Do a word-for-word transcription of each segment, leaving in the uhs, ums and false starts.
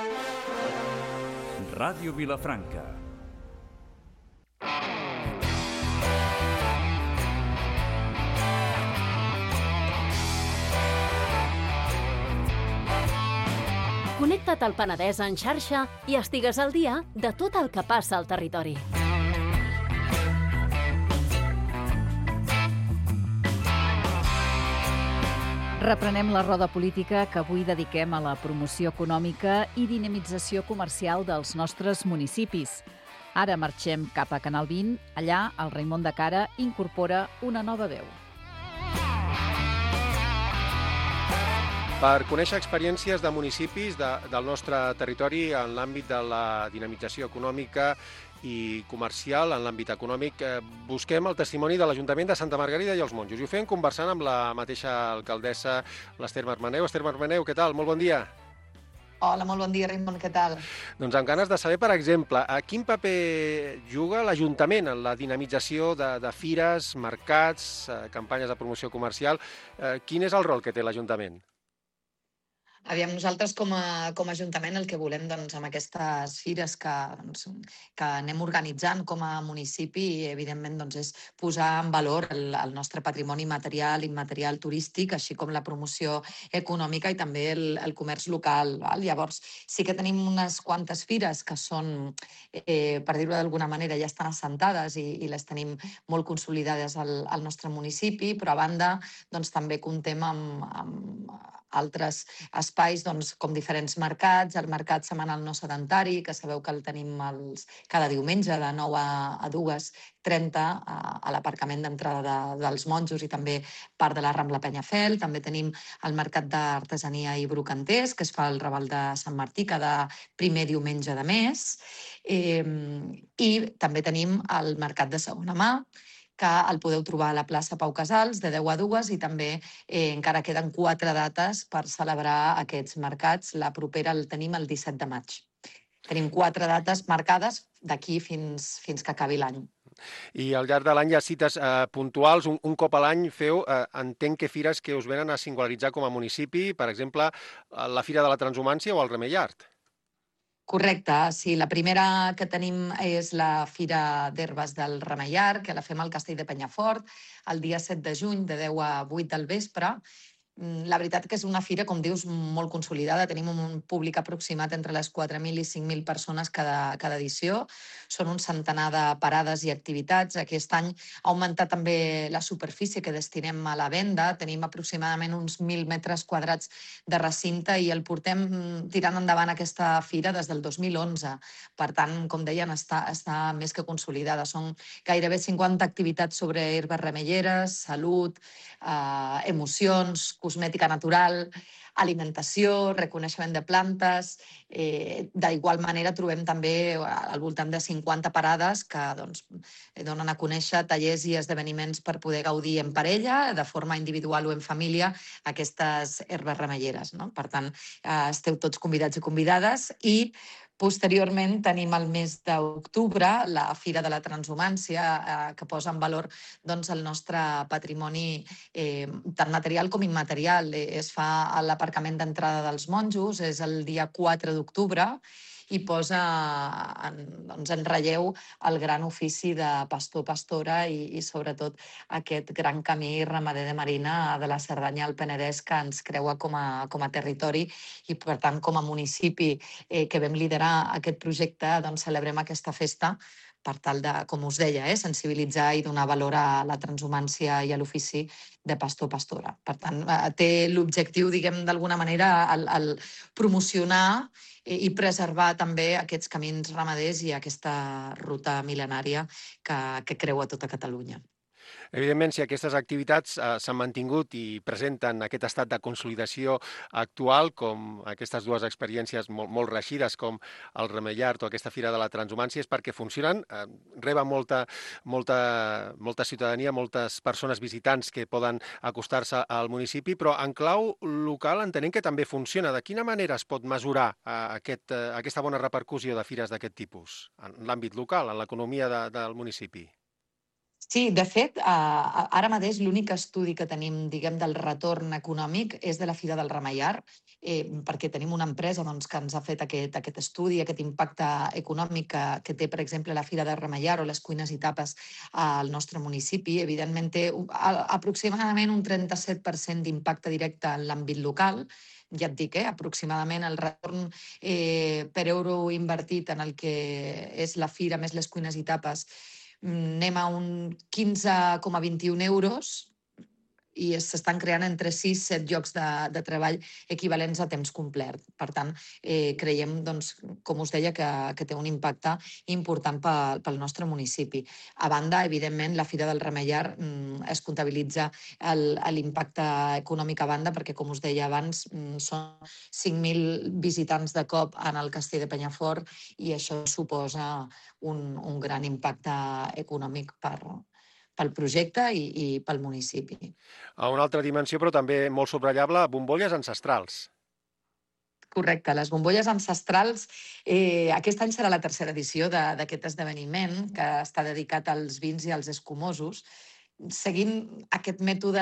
Ràdio Vilafranca. Connecta't al Penedès en xarxa i estigues al dia de tot el que passa al territori. Reprenem la roda política que avui dediquem a la promoció econòmica i dinamització comercial dels nostres municipis. Ara marxem cap a Canal vint. Allà, el Raimon de Cara incorpora una nova veu. Per conèixer experiències de municipis de, del nostre territori en l'àmbit de la dinamització econòmica i comercial, en l'àmbit econòmic, eh, busquem el testimoni de l'Ajuntament de Santa Margarida i els Monjos. I ho fem conversant amb la mateixa alcaldessa, l'Ester Marmaneu. Ester Marmaneu, què tal? Molt bon dia. Hola, molt bon dia, Raimon, què tal? Doncs amb ganes de saber, per exemple, a quin paper juga l'Ajuntament en la dinamització de, de fires, mercats, eh, campanyes de promoció comercial. Eh, quin és el rol que té l'Ajuntament? Aviam, nosaltres com a, com a Ajuntament el que volem doncs, amb aquestes fires que, doncs, que anem organitzant com a municipi, evidentment doncs, és posar en valor el, el nostre patrimoni material, immaterial, turístic, així com la promoció econòmica i també el, el comerç local. Val? Llavors, sí que tenim unes quantes fires que són, eh, per dir-ho d'alguna manera, ja estan assentades i, i les tenim molt consolidades al, al nostre municipi, però a banda doncs, també comptem amb, amb altres espais doncs, com diferents mercats, el mercat setmanal no sedentari, que sabeu que el tenim els, cada diumenge de nou a dues trenta a, a l'aparcament d'entrada de, dels Monjos i també part de la Rambla Penyafel. També tenim el mercat d'artesania i brocanters, que es fa al Raval de Sant Martí cada primer diumenge de mes. Eh, I també tenim el mercat de segona mà, que el podeu trobar a la plaça Pau Casals de deu a dues i també eh, encara queden quatre dates per celebrar aquests mercats. La propera el tenim el disset de maig. Tenim quatre dates marcades d'aquí fins, fins que acabi l'any. I al llarg de l'any hi ha cites eh, puntuals. Un, un cop a l'any feu, eh, entenc que fires que us venen a singularitzar com a municipi, per exemple, la Fira de la Transhumància o el Remei Art. Correcte, sí. La primera que tenim és la Fira d'Herbes del Remei Art, que la fem al Castell de Penyafort, el dia set de juny, de deu a vuit del vespre. La veritat que és una fira, com dius, molt consolidada. Tenim un públic aproximat entre les quatre mil i cinc mil persones cada, cada edició. Són un centenar de parades i activitats. Aquest any ha augmentat també la superfície que destinem a la venda. Tenim aproximadament uns mil metres quadrats de recinte i el portem tirant endavant aquesta fira des del dos mil onze. Per tant, com deien, està, està més que consolidada. Són gairebé cinquanta activitats sobre herbes remeieres, salut, eh, emocions, cosmètica natural, alimentació, reconeixement de plantes. Eh, D'igual manera trobem també al voltant de cinquanta parades que doncs, donen a conèixer tallers i esdeveniments per poder gaudir en parella, de forma individual o en família, aquestes herbes remeieres. No? Per tant, eh, esteu tots convidats i convidades i posteriorment tenim el mes d'octubre la Fira de la Transhumància, eh, que posa en valor doncs, el nostre patrimoni eh, tant material com immaterial. Eh, es fa a l'aparcament d'entrada dels Monjos, és el dia quatre d'octubre, i posa en, doncs, en relleu el gran ofici de pastor-pastora i, i sobretot aquest gran camí ramader de marina de la Cerdanya al Penedès que ens creua com a, com a territori i, per tant, com a municipi eh, que vam liderar aquest projecte, doncs celebrem aquesta festa per tal de, com us deia, eh, sensibilitzar i donar valor a la transhumància i a l'ofici de pastor-pastora. Per tant, té l'objectiu, diguem, d'alguna manera, el, el promocionar i preservar també aquests camins ramaders i aquesta ruta mil·lenària que, que creua tota Catalunya. Evidentment, si aquestes activitats eh, s'han mantingut i presenten aquest estat de consolidació actual, com aquestes dues experiències molt, molt reixides, com el Remei Art o aquesta Fira de la Transhumància, és perquè funcionen, eh, reben molta, molta, molta ciutadania, moltes persones visitants que poden acostar-se al municipi, però en clau local entenem que també funciona. De quina manera es pot mesurar eh, aquest, eh, aquesta bona repercussió de fires d'aquest tipus en l'àmbit local, en l'economia de, del municipi? Sí, de fet, eh, ara mateix l'únic estudi que tenim, diguem, del retorn econòmic és de la Fira del Remeiar, eh, perquè tenim una empresa doncs, que ens ha fet aquest, aquest estudi, aquest impacte econòmic que, que té, per exemple, la Fira del Remeiar o les cuines i tapes al nostre municipi. Evidentment té un- a- aproximadament un trenta-set per cent d'impacte directe en l'àmbit local. Ja et dic, eh, aproximadament el retorn eh, per euro invertit en el que és la fira més les cuines i tapes, mm, anem a un quinze coma vint i un euros i es- s'estan creant entre sis i set llocs de, de treball equivalents a temps complet. Per tant, eh, creiem, doncs, com us deia, que, que té un impacte important pel, pel nostre municipi. A banda, evidentment, la Fira del Remeiar mm, es comptabilitza el- l'impacte econòmic a banda, perquè, com us deia abans, mm, són cinc mil visitants de cop en el castell de Penyafort i això suposa un, un gran impacte econòmic per, pel projecte i, i pel municipi. A una altra dimensió, però també molt subratllable, bombolles ancestrals. Correcte, les bombolles ancestrals, eh, aquest any serà la tercera edició de- d'aquest esdeveniment, que està dedicat als vins i als escumosos, seguint aquest mètode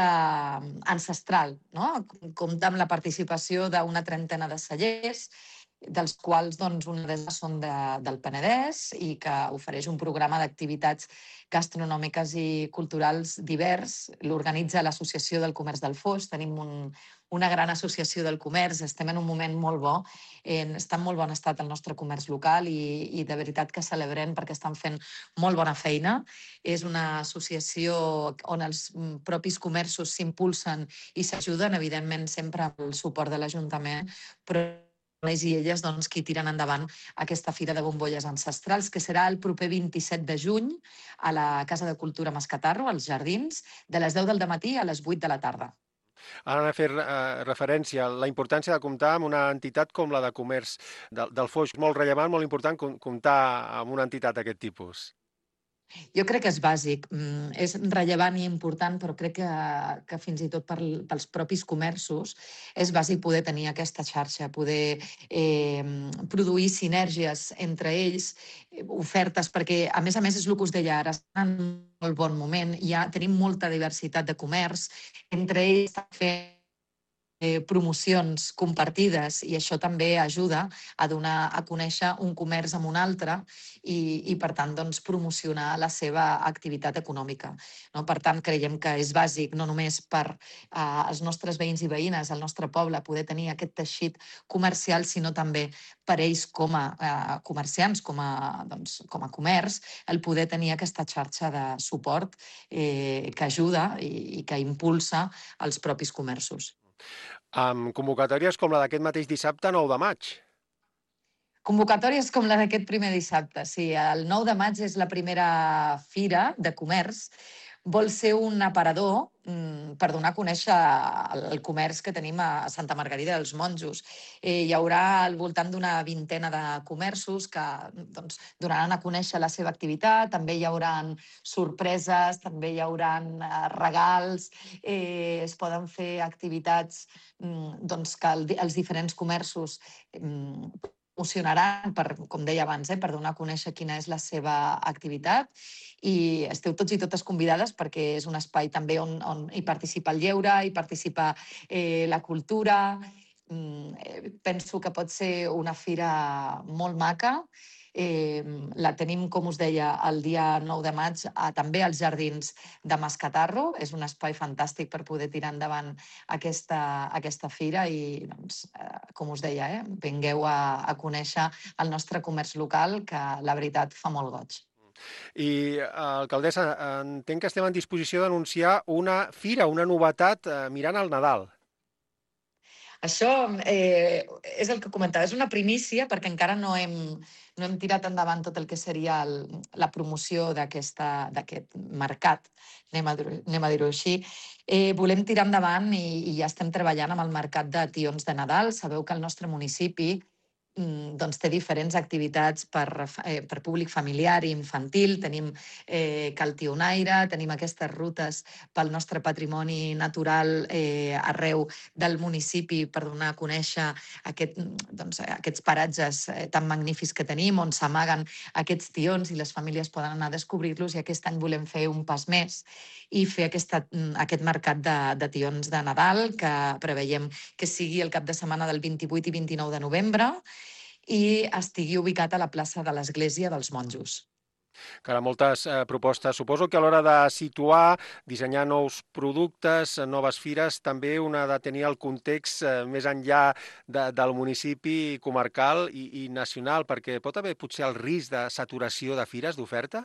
ancestral, no? Compta amb la participació d'una trentena de cellers, dels quals doncs, una d'elles són de, del Penedès i que ofereix un programa d'activitats gastronòmiques i culturals divers. L'organitza l'Associació del Comerç del Foix. Tenim un, una gran associació del comerç, estem en un moment molt bo, eh, està en molt bon estat el nostre comerç local i, i de veritat que celebrem perquè estan fent molt bona feina. És una associació on els mm, propis comerços s'impulsen i s'ajuden, evidentment sempre amb el suport de l'Ajuntament, però ells i elles doncs, qui tiren endavant aquesta Fira de Bombolles Ancestrals, que serà el proper vint-i-set de juny a la Casa de Cultura Mascatarro, als Jardins, de les deu del matí a les vuit de la tarda. Ara a fer eh, referència a la importància de comptar amb una entitat com la de comerç del, del Foix. Molt rellevant, molt important com- comptar amb una entitat d'aquest tipus. Jo crec que és bàsic, mm, és rellevant i important, però crec que, que fins i tot per, pels propis comerços és bàsic poder tenir aquesta xarxa, poder eh, produir sinergies entre ells, eh, ofertes, perquè a més a més és el que us deia ara, estan en un molt bon moment, ja tenim molta diversitat de comerç, entre ells estan fent eh, promocions compartides i això també ajuda a donar a conèixer un comerç amb un altre i, i per tant, doncs, promocionar la seva activitat econòmica. No? Per tant, creiem que és bàsic, no només per eh, els nostres veïns i veïnes, el nostre poble, poder tenir aquest teixit comercial, sinó també per ells com a eh, comerciants, com a, doncs, com a comerç, el poder tenir aquesta xarxa de suport eh, que ajuda i, i que impulsa els propis comerços. Amb convocatòries com la d'aquest mateix dissabte, nou de maig. Convocatòries com la d'aquest primer dissabte. Sí, el nou de maig és la primera fira de comerç. Vol ser un aparador mm, per donar a conèixer el, el comerç que tenim a Santa Margarida dels Monjos. Eh, hi haurà al voltant d'una vintena de comerços que doncs, donaran a conèixer la seva activitat. També hi haurà sorpreses, també hi haurà eh, regals, eh, es poden fer activitats mm, doncs, que el, els diferents comerços mm, promocionaran, per, com deia abans, eh, per donar a conèixer quina és la seva activitat i esteu tots i totes convidades perquè és un espai també on, on hi participa el lleure, hi participa eh, la cultura. Mm, eh, penso que pot ser una fira molt maca. Eh, la tenim, com us deia, el dia nou de maig a, també als Jardins de Mascatarro. És un espai fantàstic per poder tirar endavant aquesta, aquesta fira i, doncs, eh, com us deia, eh, vingueu a, a conèixer el nostre comerç local, que la veritat fa molt goig. I, eh, alcaldessa, entenc que estem en disposició d'anunciar una fira, una novetat eh, mirant al Nadal. Això eh, és el que comentava, és una primícia perquè encara no hem, no hem tirat endavant tot el que seria el, la promoció d'aquest mercat, anem a, anem a dir-ho així. Eh, volem tirar endavant i, i ja estem treballant amb el mercat de tions de Nadal. Sabeu que el nostre municipi doncs té diferents activitats per, eh, per públic familiar i infantil. Tenim eh, Caltionaire, tenim aquestes rutes pel nostre patrimoni natural eh, arreu del municipi per donar a conèixer aquest, doncs, aquests paratges eh, tan magnífics que tenim, on s'amaguen aquests tions i les famílies poden anar a descobrir-los, i aquest any volem fer un pas més i fer aquesta, aquest mercat de, de tions de Nadal, que preveiem que sigui el cap de setmana del vint-i-vuit i vint-i-nou de novembre, i estigui ubicat a la plaça de l'Església dels Monjos. Cara, moltes eh, propostes. Suposo que a l'hora de situar, dissenyar nous productes, noves fires, també una ha de tenir el context eh, més enllà de, del municipi comarcal i, i nacional, perquè pot haver potser el risc de saturació de fires, d'oferta?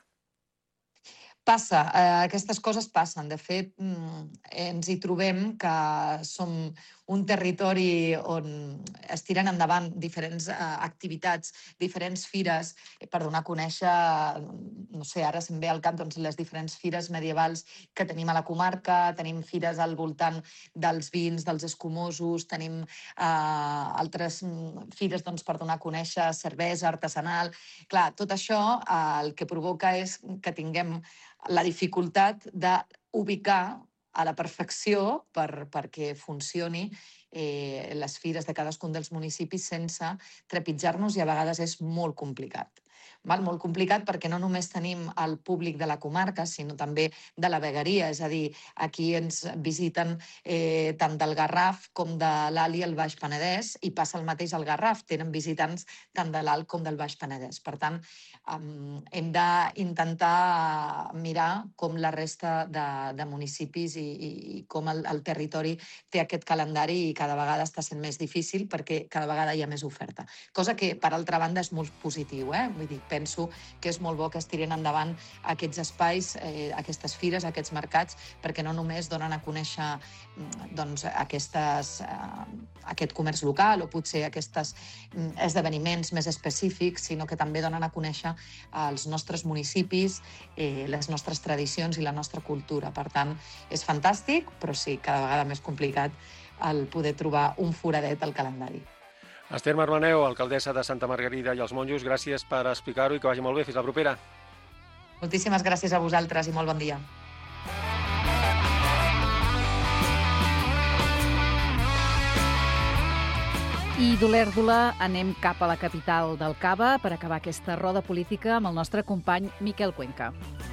Passa, eh, aquestes coses passen. De fet, ens hi trobem que som un territori on es tiren endavant diferents eh, activitats, diferents fires, per donar a conèixer, no sé, ara se'm ve al cap doncs, les diferents fires medievals que tenim a la comarca, tenim fires al voltant dels vins, dels escumosos, tenim eh, altres fires doncs, per donar a conèixer cervesa artesanal. Clar, tot això eh, el que provoca és que tinguem la dificultat d'ubicar a la perfecció per, perquè funcioni eh, les fires de cadascun dels municipis sense trepitjar-nos, i a vegades és molt complicat. Val? Molt complicat perquè no només tenim el públic de la comarca, sinó també de la vegueria, és a dir, aquí ens visiten eh, tant del Garraf com de l'Alt i el Baix Penedès, i passa el mateix al Garraf, tenen visitants tant de l'Alt com del Baix Penedès. Per tant, um, hem d'intentar mirar com la resta de, de municipis i, i com el, el territori té aquest calendari, i cada vegada està sent més difícil perquè cada vegada hi ha més oferta. Cosa que, per altra banda, és molt positiu, eh? Vull dir, penso que és molt bo que es tirin endavant aquests espais, eh, aquestes fires, aquests mercats, perquè no només donen a conèixer doncs, aquestes, eh, aquest comerç local o potser aquests esdeveniments més específics, sinó que també donen a conèixer els nostres municipis, eh, les nostres tradicions i la nostra cultura. Per tant, és fantàstic, però sí, cada vegada més complicat el poder trobar un foradet al calendari. Esther Marmaneu, alcaldessa de Santa Margarida i els Monjos, gràcies per explicar-ho i que vagi molt bé. Fins la propera. Moltíssimes gràcies a vosaltres i molt bon dia. I d'Olèrdola anem cap a la capital del Cava per acabar aquesta roda política amb el nostre company Miquel Cuenca.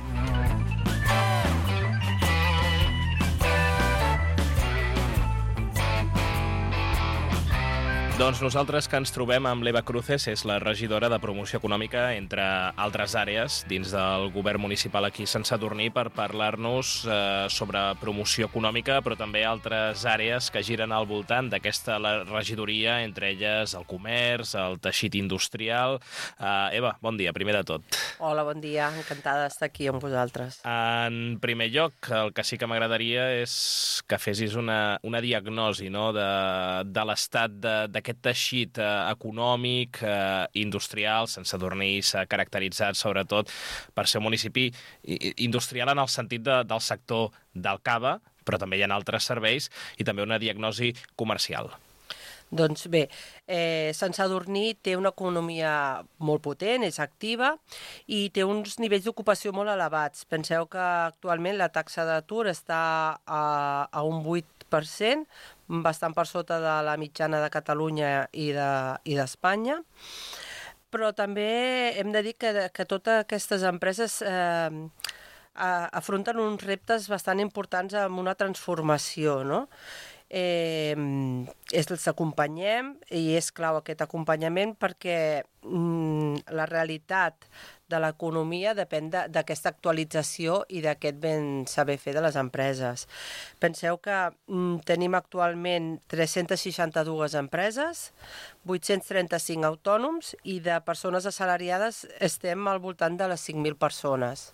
Doncs nosaltres que ens trobem amb l'Eva Cruces, és la regidora de Promoció Econòmica, entre altres àrees, dins del govern municipal aquí a Sant Sadurní, per parlar-nos eh, sobre promoció econòmica, però també altres àrees que giren al voltant d'aquesta regidoria, entre elles el comerç, el teixit industrial. Eh, Eva, bon dia, primer de tot. Hola, bon dia, encantada d'estar aquí amb vosaltres. En primer lloc, el que sí que m'agradaria és que fessis una, una diagnosi, no?, de, de l'estat d'aquest teixit eh, econòmic, eh, industrial. Sant Sadurní s'ha caracteritzat sobretot per ser un municipi industrial en el sentit de, del sector del cava, però també hi ha altres serveis, i també una diagnosi comercial. Doncs bé, eh, Sant Sadurní té una economia molt potent, és activa i té uns nivells d'ocupació molt elevats. Penseu que actualment la taxa d'atur està a, a un vuit per cent, bastant per sota de la mitjana de Catalunya i d'Espanya. De, Però també hem de dir que, que totes aquestes empreses eh, afronten uns reptes bastant importants amb una transformació, no? Eh, els acompanyem, i és clau aquest acompanyament perquè mm, la realitat de l'economia depèn d'aquesta actualització i d'aquest ben saber fer de les empreses. Penseu que mm, tenim actualment tres-centes seixanta-dues empreses, vuit-cents trenta-cinc autònoms, i de persones assalariades estem al voltant de les cinc mil persones.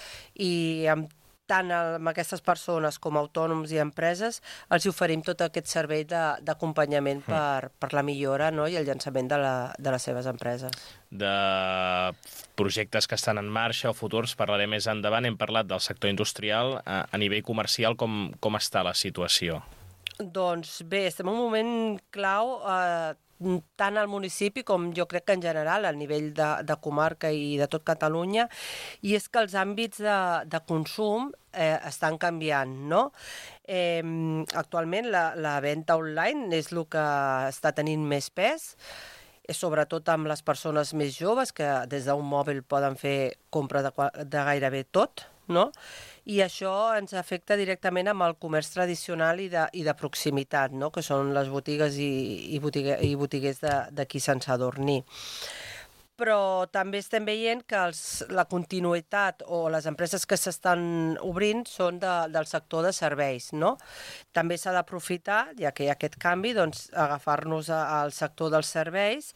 I amb tant amb aquestes persones com autònoms i empreses els oferim tot aquest servei d'acompanyament per, per la millora, no?, i el llançament de, la, de les seves empreses. De projectes que estan en marxa o futurs parlaré més endavant. Hem parlat del sector industrial. A, a nivell comercial, com, com està la situació? Doncs bé, estem en un moment clau eh, tant al municipi com jo crec que en general a nivell de, de comarca i de tot Catalunya, i és que els àmbits de, de consum eh, estan canviant, no? Eh, actualment la, la venda online és el que està tenint més pes, sobretot amb les persones més joves que des d'un mòbil poden fer compra de, de gairebé tot, no? I això ens afecta directament amb el comerç tradicional i de, i de proximitat, no? Que són les botigues i, i, botigue, i botiguers d'aquí Sant Sadurní. Però també estem veient que els, la continuïtat o les empreses que s'estan obrint són de, del sector de serveis, no? També s'ha d'aprofitar, ja que hi ha aquest canvi, doncs agafar-nos al sector dels serveis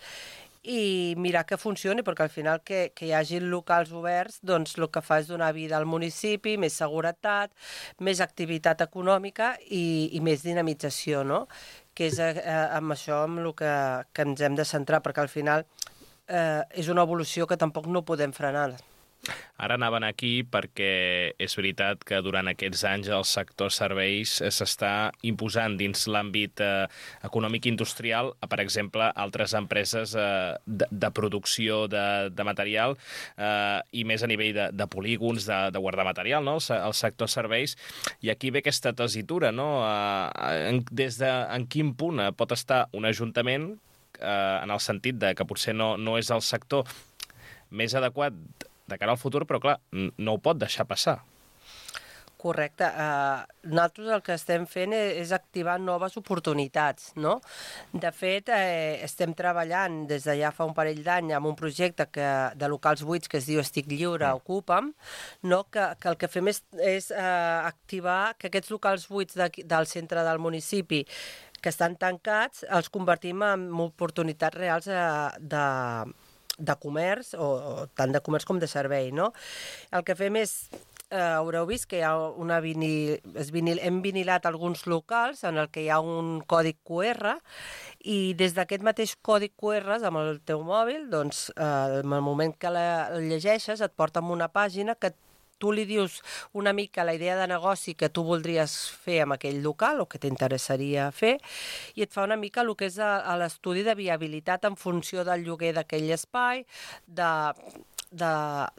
i mirar que funcioni, perquè al final que, que hi hagi locals oberts, doncs el que fa és donar vida al municipi, més seguretat, més activitat econòmica i, i més dinamització, no? Que és eh, amb això amb el que, que ens hem de centrar, perquè al final eh, és una evolució que tampoc no podem frenar. Ara anaven aquí perquè és veritat que durant aquests anys el sector serveis s'està imposant dins l'àmbit eh, econòmic industrial a, per exemple, altres empreses eh, de, de producció de, de material eh, i més a nivell de, de polígons, de, de guardar material, no? el, el sector serveis. I aquí ve aquesta tessitura, no? Eh, en, des de en quin punt pot estar un ajuntament eh, en el sentit de que potser no, no és el sector més adequat de cara al futur, però clar, no ho pot deixar passar. Correcte. Uh, nosaltres el que estem fent és activar noves oportunitats, no? De fet, eh, estem treballant des de ja fa un parell d'any amb un projecte que, de locals buits que es diu Estic Lliure, mm. Ocupa'm, no? que, que el que fem és, és uh, activar que aquests locals buits de, del centre del municipi que estan tancats els convertim en oportunitats reals uh, de de comerç, o, o tant de comerç com de servei, no? El que fem és, eh, haureu vist que hi ha una vinil, es vinil, hem vinilat alguns locals en el que hi ha un còdic Q R i des d'aquest mateix còdic Q R amb el teu mòbil, doncs, eh, en el moment que la llegeixes et porta a una pàgina que tu li dius una mica la idea de negoci que tu voldries fer amb aquell local o que t'interessaria fer i et fa una mica el que és l'estudi de viabilitat en funció del lloguer d'aquell espai, de, de,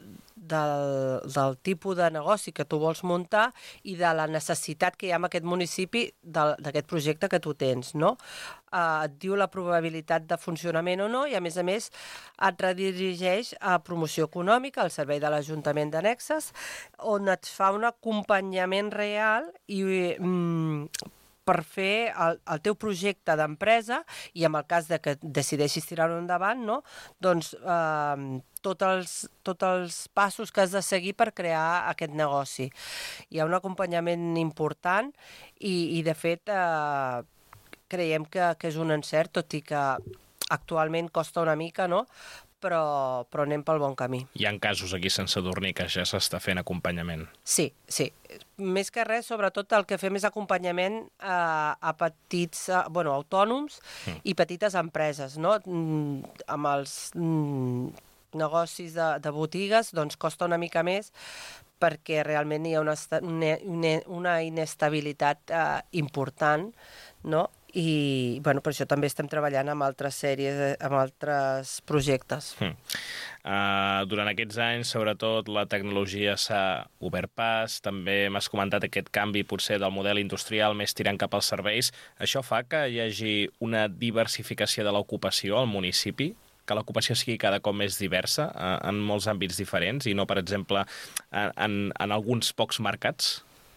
del, del tipus de negoci que tu vols muntar i de la necessitat que hi ha en aquest municipi d'aquest projecte que tu tens, no? Uh, et diu la probabilitat de funcionament o no i, a més a més, et redirigeix a promoció econòmica, al servei de l'Ajuntament d'Annexes, on et fa un acompanyament real i mm, per fer el, el teu projecte d'empresa i en el cas de que decideixis tirar-ho endavant, no? doncs eh, tots els, tots els passos que has de seguir per crear aquest negoci. Hi ha un acompanyament important i, i de fet, eh, creiem que, que és un encert, tot i que actualment costa una mica, no? Però, però anem pel bon camí. Hi ha casos aquí a Sant Sadurní que ja s'està fent acompanyament. Sí, sí. Més que res, sobretot el que fem és acompanyament a, a petits, a, bueno, autònoms mm. i petites empreses, no? Mm, amb els mm, negocis de, de botigues, doncs costa una mica més perquè realment hi ha una, una, una inestabilitat eh, important, no? I bueno, per això també estem treballant amb altres sèries, amb altres projectes. Mm. Uh, durant aquests anys, sobretot, la tecnologia s'ha obert pas, també m'has comentat aquest canvi potser del model industrial més tirant cap als serveis. Això fa que hi hagi una diversificació de l'ocupació al municipi? Que l'ocupació sigui cada cop més diversa uh, en molts àmbits diferents i no, per exemple, en, en, en alguns pocs mercats?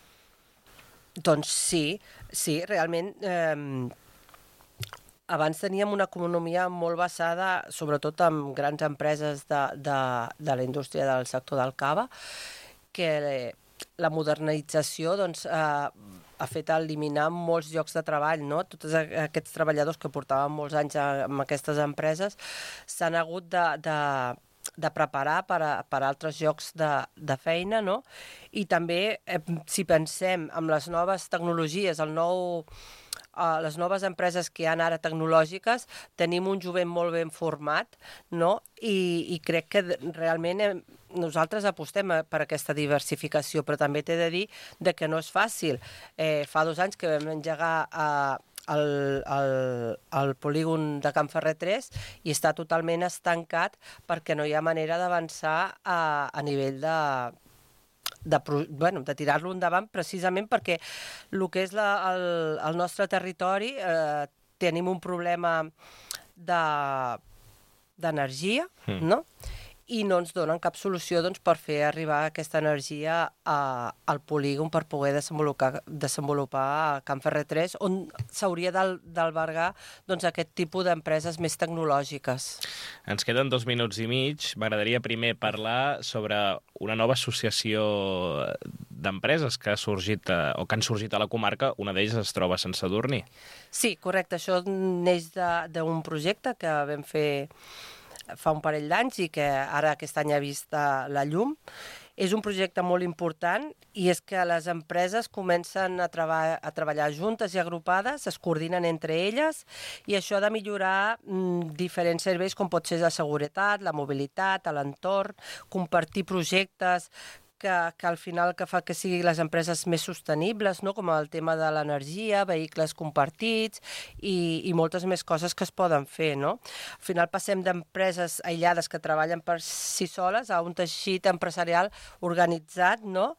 Doncs sí, sí, realment eh, abans teníem una economia molt basada sobretot en grans empreses de, de, de la indústria del sector del cava, que la modernització doncs, eh, ha fet eliminar molts llocs de treball, no? Tots aquests treballadors que portaven molts anys en aquestes empreses s'han hagut de... de de preparar per a, per a altres llocs de, de feina, no? I també, eh, si pensem en les noves tecnologies, el nou, eh, les noves empreses que hi ha ara tecnològiques, tenim un jovent molt ben format, no? I, i crec que realment hem, nosaltres apostem per aquesta diversificació, però també t'he de dir de que no és fàcil. Eh, fa dos anys que vam engegar a el, el, el polígon de Can Ferrer tres i està totalment estancat perquè no hi ha manera d'avançar a, a nivell de... de, bueno, de tirar-lo endavant precisament perquè el que és la, el, el nostre territori eh, tenim un problema de d'energia, mm. no? I no ens donen cap solució doncs, per fer arribar aquesta energia a, al polígon per poder desenvolupar, desenvolupar Can Ferrer tres, on s'hauria d'albergar doncs, aquest tipus d'empreses més tecnològiques. Ens queden dos minuts i mig. M'agradaria primer parlar sobre una nova associació d'empreses que ha sorgit a, o que han sorgit a la comarca. Una d'ells es troba a Sant Sadurní. Sí, correcte. Això neix d'un projecte que vam fer fa un parell d'anys i que ara aquest any ha vist la llum. És un projecte molt important i és que les empreses comencen a, treba a treballar juntes i agrupades, es coordinen entre elles i això ha de millorar mm, diferents serveis com pot ser la seguretat, la mobilitat, l'entorn, compartir projectes que, que al final que fa que siguin les empreses més sostenibles, no? Com el tema de l'energia, vehicles compartits i, i moltes més coses que es poden fer. No? Al final passem d'empreses aïllades que treballen per si soles a un teixit empresarial organitzat, no?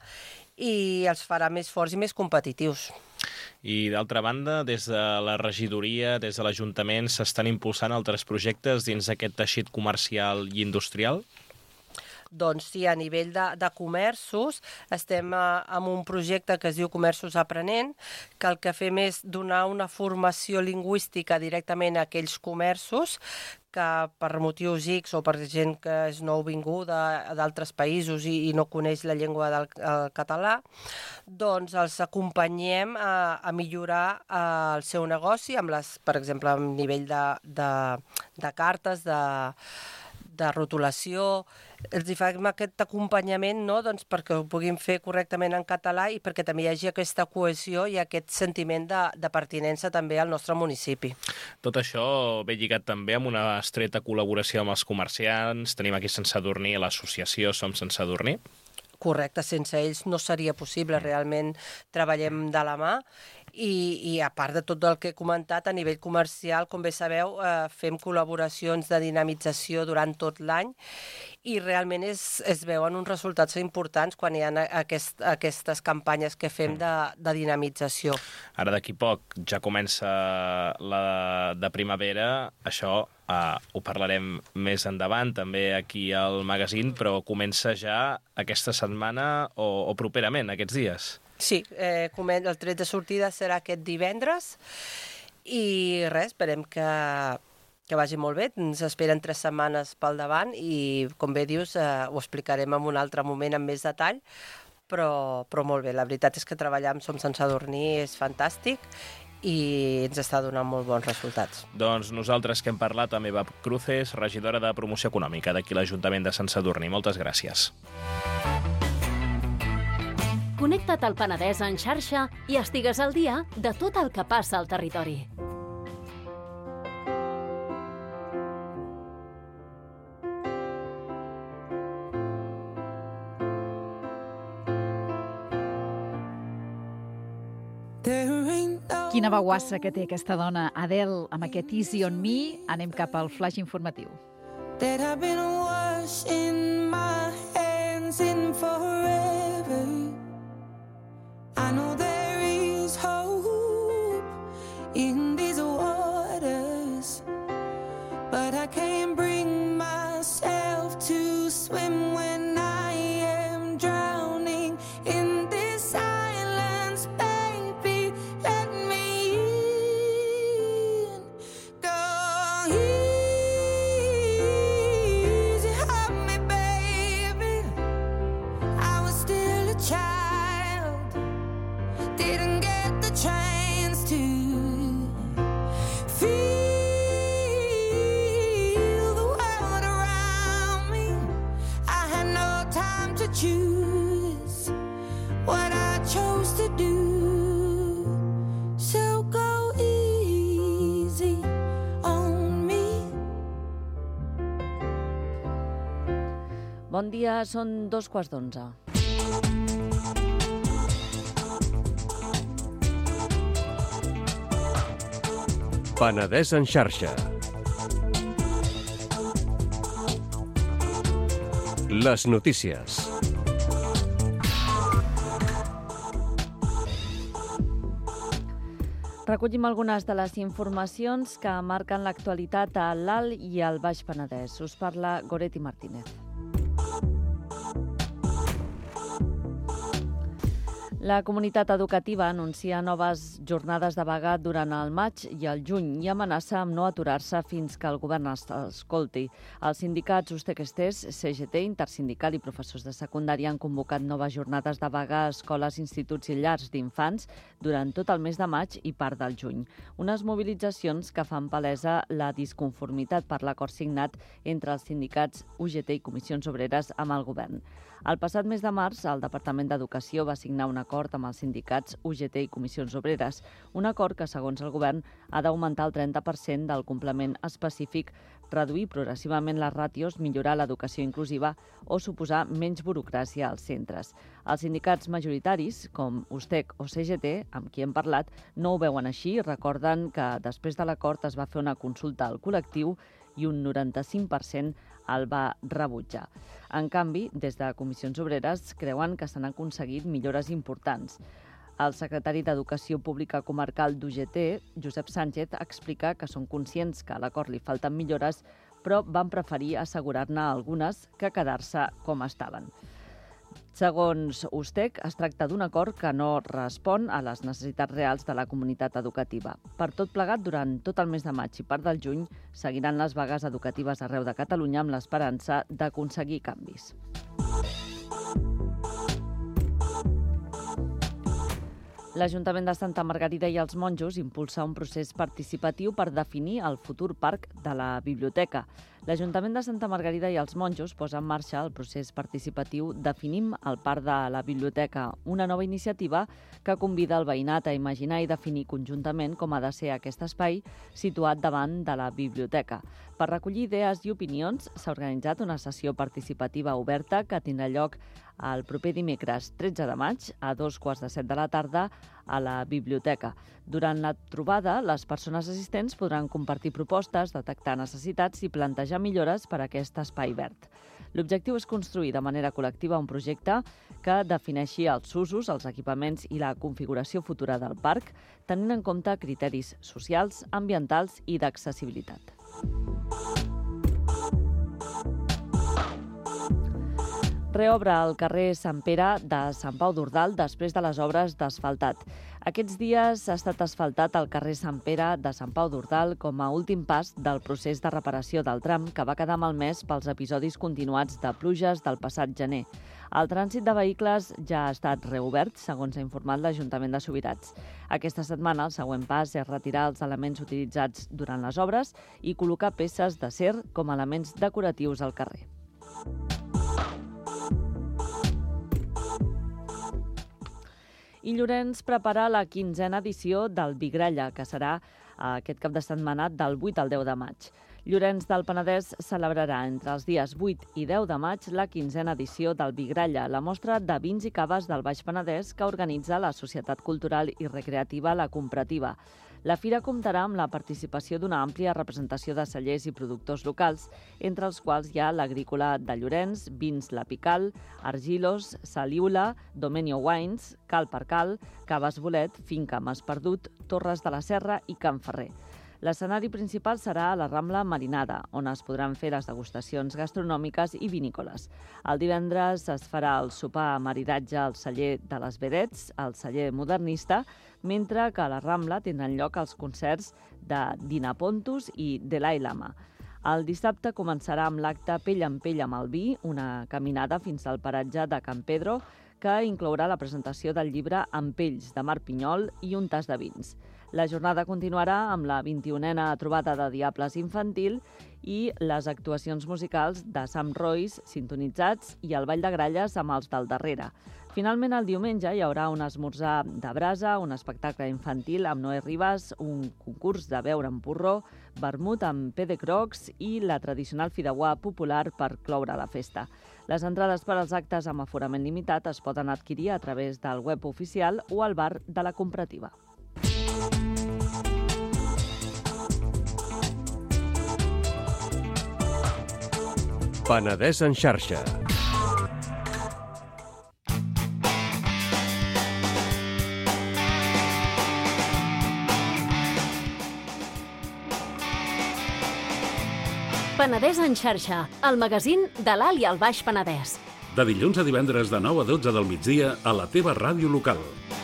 I els farà més forts i més competitius. I d'altra banda, des de la regidoria, des de l'Ajuntament, s'estan impulsant altres projectes dins aquest teixit comercial i industrial? Doncs sí, a nivell de, de comerços estem a, amb un projecte que es diu Comerços Aprenent, que el que fem és donar una formació lingüística directament a aquells comerços que per motius X o per gent que és nouvinguda d'altres països i, i no coneix la llengua del català, doncs els acompanyem a, a millorar a, el seu negoci, amb les, per exemple, a nivell de, de, de cartes, de, de rotulació. Els hi fem aquest acompanyament, no? Doncs perquè ho puguin fer correctament en català i perquè també hi hagi aquesta cohesió i aquest sentiment de, de pertinença també al nostre municipi. Tot això ve lligat també amb una estreta col·laboració amb els comerciants. Tenim aquí a Sant Sadurní l'associació Som Sant Sadurní. Correcte, sense ells no seria possible. Realment treballem de la mà. I, i a part de tot el que he comentat, a nivell comercial, com bé sabeu, eh, fem col·laboracions de dinamització durant tot l'any i realment es, es veuen uns resultats importants quan hi ha aquest, aquestes campanyes que fem de, de dinamització. Ara d'aquí poc ja comença la de primavera, això eh, ho parlarem més endavant, també aquí al magazín, però comença ja aquesta setmana o, o properament, aquests dies. Sí, eh, el tret de sortida serà aquest divendres i res, esperem que, que vagi molt bé. Ens esperen tres setmanes pel davant i, com bé dius, eh, ho explicarem en un altre moment amb més detall, però, però molt bé. La veritat és que treballar amb Som Sant Sadurní és fantàstic i ens està donant molt bons resultats. Doncs nosaltres que hem parlat amb Eva Cruces, regidora de Promoció Econòmica d'aquí l'Ajuntament de Sant Sadurní. Moltes gràcies. Connecta't al Penedès en xarxa i estigues al dia de tot el que passa al territori. Quina baguassa que té aquesta dona, Adele, amb aquest Easy on Me. Anem cap al flash informatiu. That I've been washing my hands in forever. I know there is hope in these waters, but I can't bring myself to swim when I am drowning in this silence. Baby, let me in. Go easy on me, baby. I was still a child, didn't get the chance to feel the world around me. I had no time to choose what I chose to do. So go easy on me. Bon dia, són dos quarts d'onze. Penedès en xarxa. Les notícies. Recollim algunes de les informacions que marquen l'actualitat a l'Alt i al Baix Penedès. Us parla Goretti Martínez. La comunitat educativa anuncia noves jornades de vaga durant el maig i el juny i amenaça amb no aturar-se fins que el govern escolti. Els sindicats Ustec-Estés, C G T, Intersindical i professors de secundària han convocat noves jornades de vaga a escoles, instituts i llars d'infants durant tot el mes de maig i part del juny. Unes mobilitzacions que fan palesa la disconformitat per l'acord signat entre els sindicats U G T i Comissions Obreres amb el govern. El passat mes de març, el Departament d'Educació va signar un acord amb els sindicats U G T i Comissions Obreres, un acord que, segons el govern, ha d'augmentar el trenta per cent del complement específic, reduir progressivament les ràtios, millorar l'educació inclusiva o suposar menys burocràcia als centres. Els sindicats majoritaris, com Ustec o C G T, amb qui hem parlat, no ho veuen així. Recorden que després de l'acord es va fer una consulta al col·lectiu i un noranta-cinc per cent el va rebutjar. En canvi, des de Comissions Obreres creuen que s'han aconseguit millores importants. El secretari d'Educació Pública Comarcal d'U G T, Josep Sánchez, explica que són conscients que a l'acord li falten millores, però van preferir assegurar-ne algunes que quedar-se com estaven. Segons Ustec, es tracta d'un acord que no respon a les necessitats reals de la comunitat educativa. Per tot plegat, durant tot el mes de maig i part del juny, seguiran les vagues educatives arreu de Catalunya amb l'esperança d'aconseguir canvis. L'Ajuntament de Santa Margarida i els Monjos impulsa un procés participatiu per definir el futur parc de la biblioteca. L'Ajuntament de Santa Margarida i els Monjos posa en marxa el procés participatiu Definim el parc de la biblioteca, una nova iniciativa que convida el veïnat a imaginar i definir conjuntament com ha de ser aquest espai situat davant de la biblioteca. Per recollir idees i opinions s'ha organitzat una sessió participativa oberta que tindrà lloc el proper dimecres tretze de maig a dos quarts de set de la tarda a la biblioteca. Durant la trobada, les persones assistents podran compartir propostes, detectar necessitats i plantejar millores per a aquest espai verd. L'objectiu és construir de manera col·lectiva un projecte que defineixi els usos, els equipaments i la configuració futura del parc, tenint en compte criteris socials, ambientals i d'accessibilitat. Reobre el carrer Sant Pere de Sant Pau d'Ordal després de les obres d'asfaltat. Aquests dies ha estat asfaltat el carrer Sant Pere de Sant Pau d'Ordal com a últim pas del procés de reparació del tram que va quedar malmès pels episodis continuats de pluges del passat gener. El trànsit de vehicles ja ha estat reobert, segons ha informat l'Ajuntament de Subirats. Aquesta setmana el següent pas és retirar els elements utilitzats durant les obres i col·locar peces d'acer com a elements decoratius al carrer. I Llorenç prepara la quinzena edició del Bigralla, que serà aquest cap de setmana del vuit al deu de maig. Llorenç del Penedès celebrarà entre els dies vuit i deu de maig la quinzena edició del Bigralla, la mostra de vins i caves del Baix Penedès que organitza la Societat Cultural i Recreativa La Comprativa. La fira comptarà amb la participació d'una àmplia representació de cellers i productors locals, entre els quals hi ha l'Agrícola de Llorenç, Vins La Pical, Argilos, Saliula, Domenio Wines, Cal per Cal, Caves Bolet, Finca Mas Perdut, Torres de la Serra i Can Ferrer. L'escenari principal serà a la Rambla Marinada, on es podran fer les degustacions gastronòmiques i vinícoles. El divendres es farà el sopar a maridatge al celler de les Vedets, al celler modernista, mentre que a la Rambla tindran lloc els concerts de Dina Pontus i Dalai Lama. El dissabte començarà amb l'acte Pell en pell amb el vi, una caminada fins al paratge de Can Pedro, que inclourà la presentació del llibre Amb pells, de Marc Pinyol, i un tas de vins. La jornada continuarà amb la vint-i-unena trobada de Diables infantil i les actuacions musicals de Sam Royce, sintonitzats, i el Ball de Gralles amb els del darrere. Finalment, el diumenge hi haurà un esmorzar de brasa, un espectacle infantil amb Noé Ribas, un concurs de beure amb porró, vermut amb P de Crocs i la tradicional fideuà popular per cloure la festa. Les entrades per als actes amb aforament limitat es poden adquirir a través del web oficial o al bar de la Comprativa. Penedès en xarxa. Penedès en xarxa, el magazín de l'Alt i el Baix Penedès. De dilluns a divendres de nou a dotze del migdia a la teva ràdio local.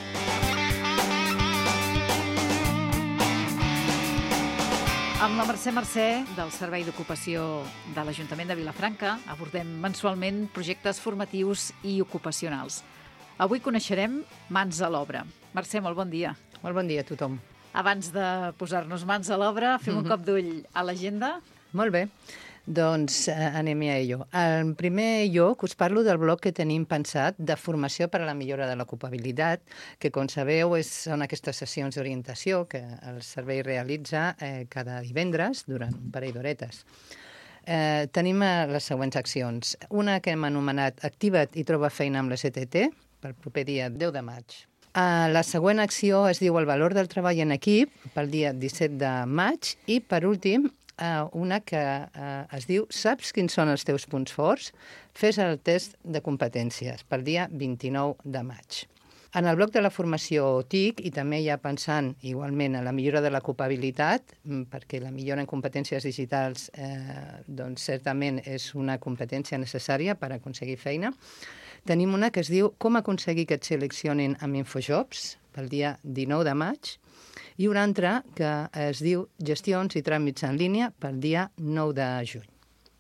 Amb la Mercè Mercè, del Servei d'Ocupació de l'Ajuntament de Vilafranca, abordem mensualment projectes formatius i ocupacionals. Avui coneixerem Mans a l'Obra. Mercè, molt bon dia. Molt bon dia a tothom. Abans de posar-nos mans a l'obra, fem mm-hmm. un cop d'ull a l'agenda. Molt bé, doncs eh, anem-hi a ello. En primer lloc us parlo del bloc que tenim pensat de formació per a la millora de l'ocupabilitat, que com sabeu és, són aquestes sessions d'orientació que el servei realitza eh, cada divendres durant un parell d'horetes. Eh, tenim eh, les següents accions. Una que hem anomenat Activa't i troba feina amb la C T T, pel proper dia deu de maig. Uh, la següent acció es diu el valor del treball en equip, pel dia disset de maig, i per últim, uh, una que uh, es diu Saps quins són els teus punts forts? Fes el test de competències, pel dia vint-i-nou de maig. En el bloc de la formació T I C, i també ja pensant igualment en la millora de l'ocupabilitat, perquè la millora en competències digitals eh, doncs certament és una competència necessària per aconseguir feina, tenim una que es diu Com aconseguir que et seleccionin amb Infojobs, pel dia dinou de maig, i una altra que es diu Gestions i tràmits en línia, pel dia nou de juny.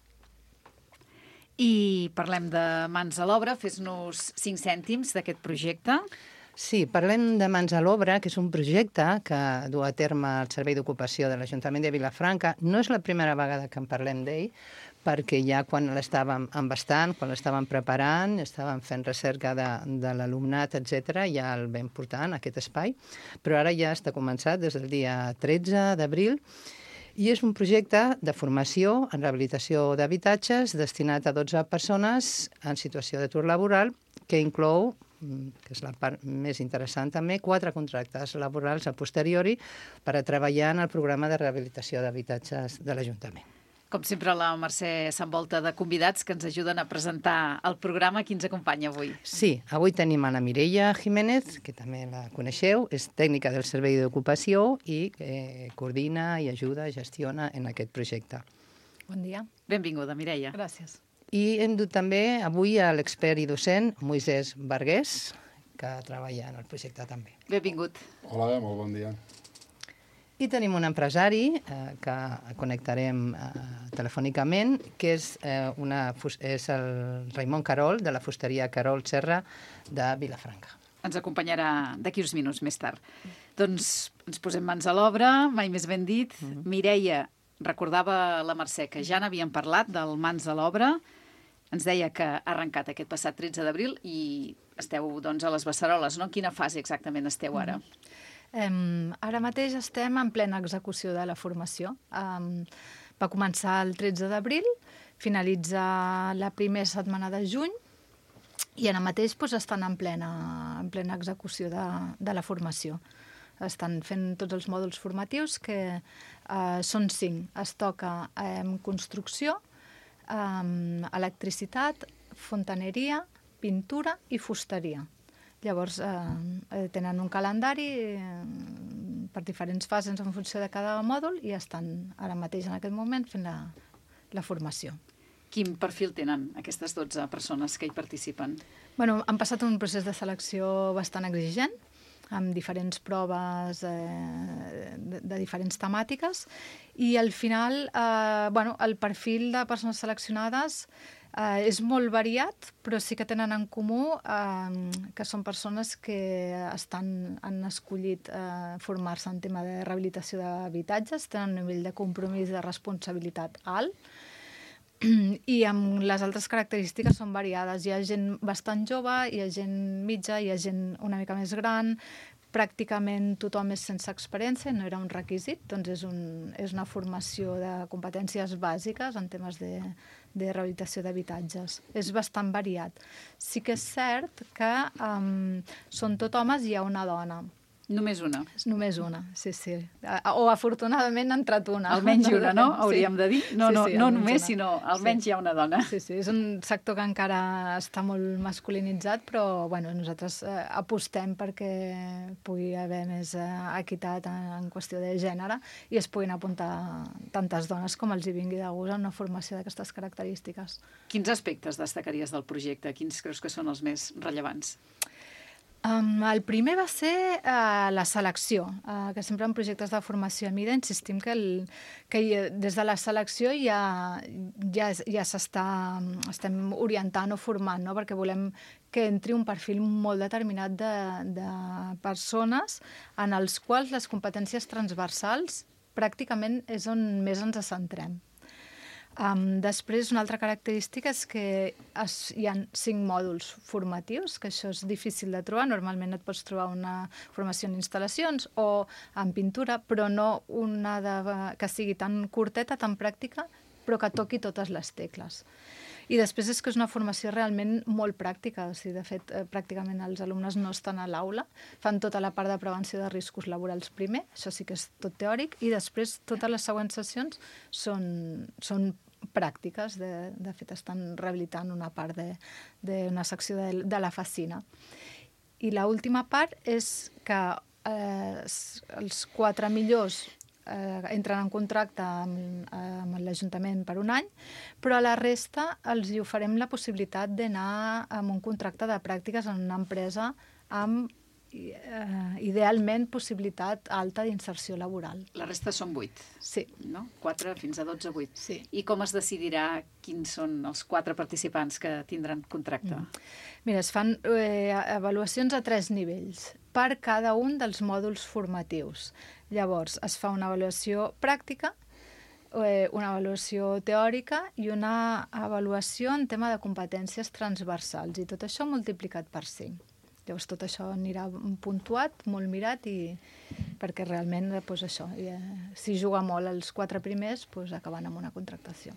I parlem de Mans a l'Obra, fes-nos cinc cèntims d'aquest projecte. Sí, parlem de Mans a l'Obra, que és un projecte que du a terme el Servei d'Ocupació de l'Ajuntament de Vilafranca. No és la primera vegada que en parlem d'ell, perquè ja quan l'estàvem embastant, quan l'estàvem preparant, estàvem fent recerca de, de l'alumnat, etcètera, ja el vam portar en aquest espai, però ara ja està començat des del dia tretze d'abril, i és un projecte de formació en rehabilitació d'habitatges destinat a dotze persones en situació d'atur laboral, que inclou, que és la part més interessant també, quatre contractes laborals a posteriori per a treballar en el programa de rehabilitació d'habitatges de l'Ajuntament. Com sempre, la Mercè s'envolta de convidats que ens ajuden a presentar el programa. Qui ens acompanya avui? Sí, avui tenim a la Mireia Jiménez, que també la coneixeu, és tècnica del Servei d'Ocupació i eh, coordina i ajuda, gestiona en aquest projecte. Bon dia. Benvinguda, Mireia. Gràcies. I hem dut també avui a l'expert i docent Moisès Bargués, que treballa en el projecte també. Benvingut. Hola, molt bon dia. I tenim un empresari eh, que connectarem eh, telefònicament, que és, eh, una, és el Raimon Carol, de la fusteria Carol Serra de Vilafranca. Ens acompanyarà d'aquí uns minuts més tard. Doncs ens posem mans a l'obra, mai més ben dit. Mm-hmm. Mireia, recordava la Mercè que ja n'havíem parlat del Mans a l'Obra. Ens deia que ha arrencat aquest passat tretze d'abril i esteu doncs, a les Beceroles, no? En quina fase exactament esteu ara? Mm-hmm. Um, ara mateix estem en plena execució de la formació. Um, va començar el tretze d'abril, finalitza la primera setmana de juny i ara mateix doncs, estan en plena, en plena execució de, de la formació. Estan fent tots els mòduls formatius, que uh, són cinc. Es toca um, construcció, um, electricitat, fontaneria, pintura i fusteria. Llavors, eh, tenen un calendari eh, per diferents fases en funció de cada mòdul i estan ara mateix en aquest moment fent la, la formació. Quin perfil tenen aquestes dotze persones que hi participen? Bueno, han passat un procés de selecció bastant exigent, amb diferents proves eh, de, de diferents temàtiques, i al final eh, bueno, el perfil de persones seleccionades Uh, és molt variat, però sí que tenen en comú uh, que són persones que estan, han escollit uh, formar-se en tema de rehabilitació d'habitatges, tenen un nivell de compromís de responsabilitat alt, i amb les altres característiques són variades. Hi ha gent bastant jove, hi ha gent mitja, hi ha gent una mica més gran, pràcticament tothom és sense experiència, no era un requisit, doncs és, un, és una formació de competències bàsiques en temes de, de rehabilitació d'habitatges. És bastant variat. Sí que és cert que um, són tot homes i hi ha una dona. Només una. És només una, sí, sí. O afortunadament ha entrat una. Almenys una, no? Hauríem de dir. No, no, sí, sí, no només, una. sinó almenys sí. hi ha una dona. Sí, sí, és un sector que encara està molt masculinitzat, però bueno, nosaltres eh, apostem perquè pugui haver més eh, equitat en, en qüestió de gènere i es puguin apuntar tantes dones com els hi vingui de gust en una formació d'aquestes característiques. Quins aspectes destacaries del projecte? Quins creus que són els més rellevants? Um, el primer va ser uh, la selecció, uh, que sempre en projectes de formació a mida insistim que, el, que hi, des de la selecció ja, ja, ja s'està estem orientant o formant, no? Perquè volem que entri un perfil molt determinat de, de persones en els quals les competències transversals pràcticament és on més ens centrem. Um, després, una altra característica és que es, hi ha cinc mòduls formatius, que això és difícil de trobar. Normalment et pots trobar una formació en instal·lacions o en pintura, però no una de, que sigui tan curteta, tan pràctica, però que toqui totes les tecles. I després és que és una formació realment molt pràctica. O sigui, de fet, eh, pràcticament els alumnes no estan a l'aula, fan tota la part de prevenció de riscos laborals primer, això sí que és tot teòric, i després totes les següents sessions són, són pràctiques, de, de fet estan rehabilitant una part d'una secció de, de la fascina. I l'última part és que eh, els quatre millors eh, entren en contracte amb, amb l'Ajuntament per un any, però a la resta els hi oferem la possibilitat d'anar amb un contracte de pràctiques en una empresa amb Uh, idealment possibilitat alta d'inserció laboral. La resta són vuit. Sí. No? Quatre fins a dotze, vuit. Sí. I com es decidirà quins són els quatre participants que tindran contracte? Mm. Mira, es fan eh, avaluacions a tres nivells per cada un dels mòduls formatius. Llavors, es fa una avaluació pràctica, eh, una avaluació teòrica i una avaluació en tema de competències transversals, i tot això multiplicat per cinc. Llavors tot això anirà puntuat, molt mirat, i perquè realment, doncs això, eh, si juga molt els quatre primers, doncs acaben amb una contractació.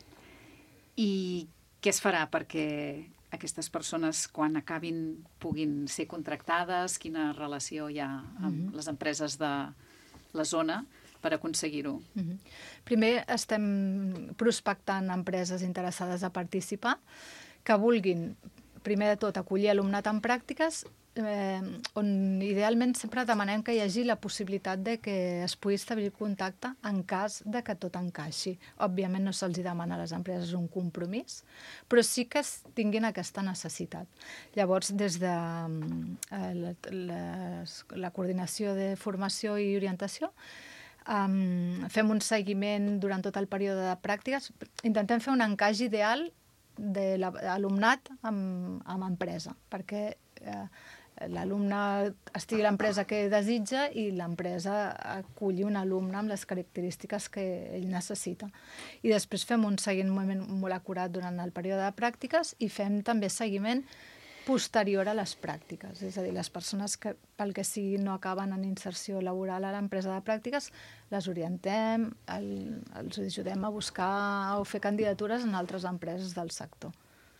I què es farà perquè aquestes persones, quan acabin, puguin ser contractades? Quina relació hi ha amb mm-hmm. les empreses de la zona per aconseguir-ho? Mm-hmm. Primer estem prospectant empreses interessades a participar, que vulguin, primer de tot, acollir alumnat en pràctiques, Eh, on idealment sempre demanem que hi hagi la possibilitat de que es pugui establir contacte en cas de que tot encaixi. Òbviament no se'ls demana a les empreses un compromís, però sí que tinguin aquesta necessitat. Llavors, des de eh, la, les, la coordinació de formació i orientació, um, fem un seguiment durant tot el període de pràctiques, intentem fer un encaix ideal de l'alumnat amb, amb empresa, perquè eh, l'alumne estigui a l'empresa que desitja i l'empresa aculli un alumne amb les característiques que ell necessita. I després fem un seguiment molt acurat durant el període de pràctiques i fem també seguiment posterior a les pràctiques. És a dir, les persones que pel que sigui no acaben en inserció laboral a l'empresa de pràctiques, les orientem, el, els ajudem a buscar o fer candidatures en altres empreses del sector.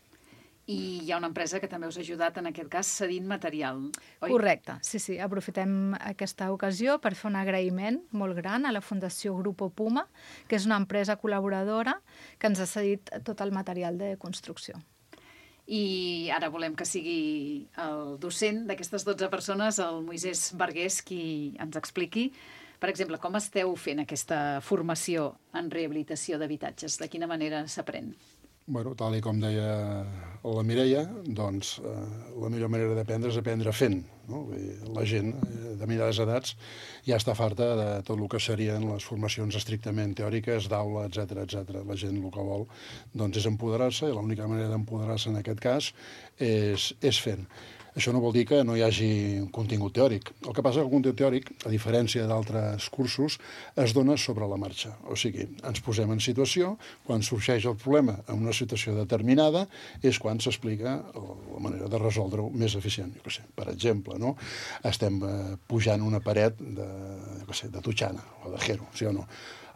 I hi ha una empresa que també us ha ajudat, en aquest cas, cedint material, oi? Correcte, sí, sí. Aprofitem aquesta ocasió per fer un agraïment molt gran a la Fundació Grupo Puma, que és una empresa col·laboradora que ens ha cedit tot el material de construcció. I ara volem que sigui el docent d'aquestes dotze persones, el Moisès Vergués, qui ens expliqui, per exemple, com esteu fent aquesta formació en rehabilitació d'habitatges? De quina manera s'aprèn? Bueno, tal i com deia la Mireia, doncs eh, la millor manera d'aprendre és aprendre fent. No? La gent eh, de mitjans edats ja està farta de tot el que serien les formacions estrictament teòriques, d'aula, etcètera, etcètera. La gent el que vol doncs, és empoderar-se, i l'única manera d'empoderar-se en aquest cas és, és fent. Això no vol dir que no hi hagi contingut teòric. El que passa és que el contingut teòric, a diferència d'altres cursos, es dona sobre la marxa. O sigui, ens posem en situació, quan sorgeix el problema en una situació determinada, és quan s'explica la manera de resoldre-ho més eficient. Jo què sé, per exemple, no? Estem eh, pujant una paret de, jo què sé, de Totxana o de Jero, sí o no?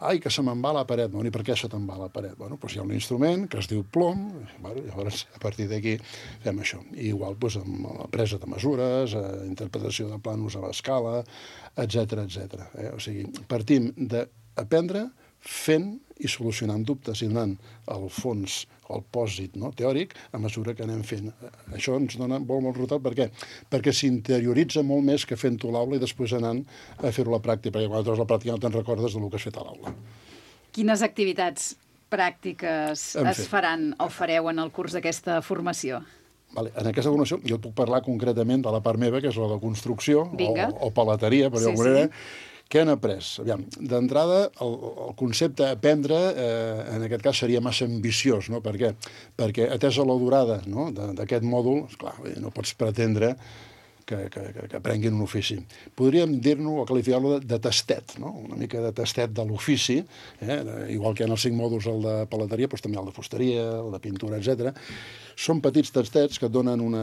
ai, que se me'n va la paret. Bueno, i per què se te'n va la paret? Bueno, doncs hi ha un instrument que es diu plom, bueno, llavors a partir d'aquí fem això. I igual doncs, amb la presa de mesures, eh, interpretació de plànols a l'escala, etcètera, etcètera. Eh? O sigui, partim d'aprendre fent i solucionant dubtes i donant el fons, el pòsit, no, teòric, a mesura que anem fent. Això ens dona molt, molt resultat. Per què? Perquè s'interioritza molt més que fent-ho a l'aula i després anant a fer-ho a la pràctica, perquè quan treus la pràctica no te'n recordes del que has fet a l'aula. Quines activitats pràctiques Hem es fet. faran o fareu en el curs d'aquesta formació? Vale. En aquesta formació jo et puc parlar concretament de la part meva, que és la de construcció Vinga. o, o palateria, per Sí, dir-ho manera. sí. Què han après? Aviam, d'entrada, el, el concepte aprendre, eh, en aquest cas, seria massa ambiciós, no? Per què? Perquè, atesa la durada, no?, d'aquest mòdul, esclar, no pots pretendre que, que, que, que aprenguin un ofici. Podríem dir-ne o qualificar-lo de, de tastet, no? Una mica de tastet de l'ofici, eh? Igual que en els cinc mòduls el de palateria, doncs també el de fusteria, el de pintura, etcètera. Són petits tastets que et donen una,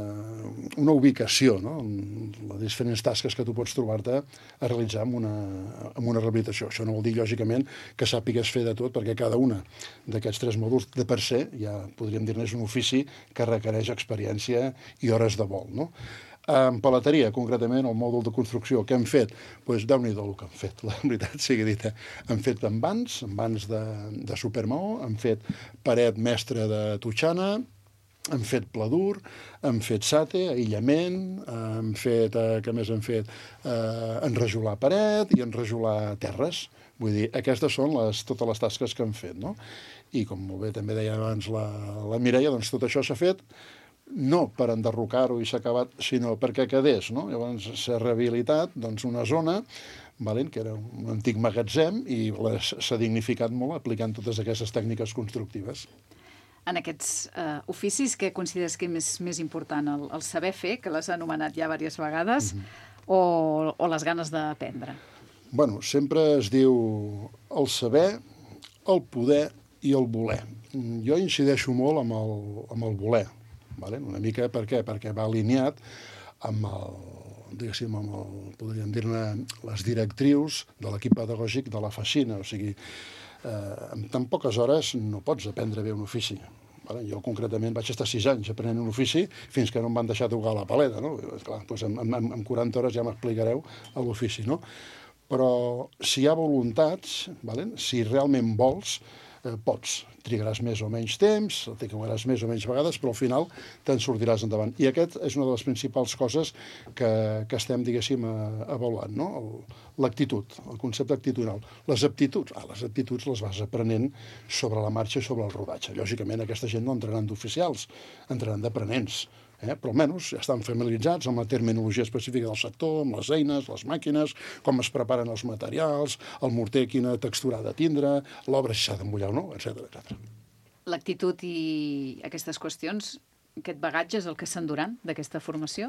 una ubicació, no?, les diferents tasques que tu pots trobar-te a realitzar amb una, amb una rehabilitació. Això no vol dir, lògicament, que sàpigues fer de tot, perquè cada una d'aquests tres mòduls, de per se, ja podríem dir-ne, és un ofici que requereix experiència i hores de vol, no? En palateria, concretament, el mòdul de construcció que hem fet, doncs Déu-n'hi-do el que hem fet, la veritat sigui dita. Hem fet envans, envans de, de supermaó, hem fet paret mestra de totxana, hem fet pladur, hem fet sate, aïllament, hem fet, eh, què més hem fet? Eh, enrajolar paret i enrajolar terres. Vull dir, aquestes són les, totes les tasques que hem fet, no? I com molt bé també deia abans la, la Mireia, doncs tot això s'ha fet no per enderrocar-ho i s'ha acabat, sinó perquè quedés, no? Llavors s'ha rehabilitat doncs, una zona valent, que era un antic magatzem, i s'ha dignificat molt aplicant totes aquestes tècniques constructives. En aquests eh, oficis, què consideres que és més, més important? El, el saber fer, que l'has anomenat ja diverses vegades, mm-hmm. o, o les ganes d'aprendre? Bueno, sempre es diu el saber, el poder i el voler. Jo incideixo molt amb el, amb el voler. Vale? Una mica per què? Perquè va alineat amb el, diguéssim, amb el, podríem dir-ne, les directrius de l'equip pedagògic de la Fassina. O sigui, eh, en tan poques hores no pots aprendre bé un ofici. Vale? Jo, concretament, vaig estar sis anys aprenent un ofici fins que no em van deixar tocar la paleta, no? Clar, doncs en, en, en quaranta hores ja m'explicareu l'ofici, no? Però si hi ha voluntats, vale? Si realment vols, eh, pots. Trigaràs més o menys temps, t'equivocaràs més o menys vegades, però al final te'n sortiràs endavant. I aquest és una de les principals coses que, que estem, diguéssim, avaluant, no? L'actitud, el concepte actitudinal. Les aptituds, ah, les aptituds les vas aprenent sobre la marxa i sobre el rodatge. Lògicament, aquesta gent no entraran d'oficials, entraran d'aprenents. Eh? Però almenys ja estan familiaritzats amb la terminologia específica del sector, amb les eines, les màquines, com es preparen els materials, el morter, quina textura ha de tindre, l'obra si s'ha d'embullar o no, etcètera, etcètera. L'actitud i aquestes qüestions, aquest bagatge és el que s'enduran d'aquesta formació?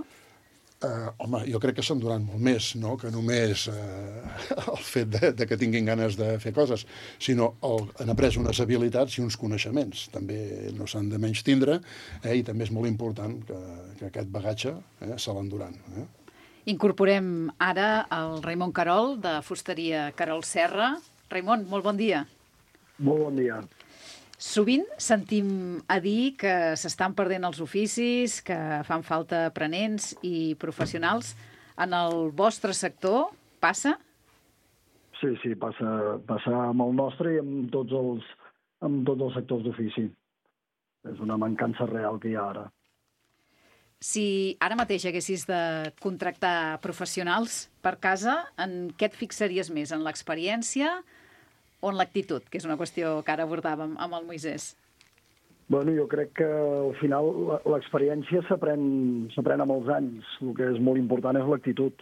Uh, home, jo crec que s'enduran molt més, no?, que només uh, el fet de, de que tinguin ganes de fer coses, sinó el, han après unes habilitats i uns coneixements. També no s'han de menys tindre, eh, i també és molt important que, que aquest bagatge eh, se l'enduran. Eh? Incorporem ara el Raimon Carol, de Fusteria Carol Serra. Raimon, molt bon dia. Molt bon dia. Sovint sentim a dir que s'estan perdent els oficis, que fan falta aprenents i professionals. En el vostre sector passa? Sí, sí, passa, passa amb el nostre i amb tots els, amb tots els sectors d'ofici. És una mancança real que hi ha ara. Si ara mateix haguessis de contractar professionals per casa, en què et fixaries més? En l'experiència o en l'actitud, que és una qüestió que ara abordàvem amb el Moisès? Bueno, jo crec que al final l'experiència s'aprèn s'aprèn amb els anys. El que és molt important és l'actitud.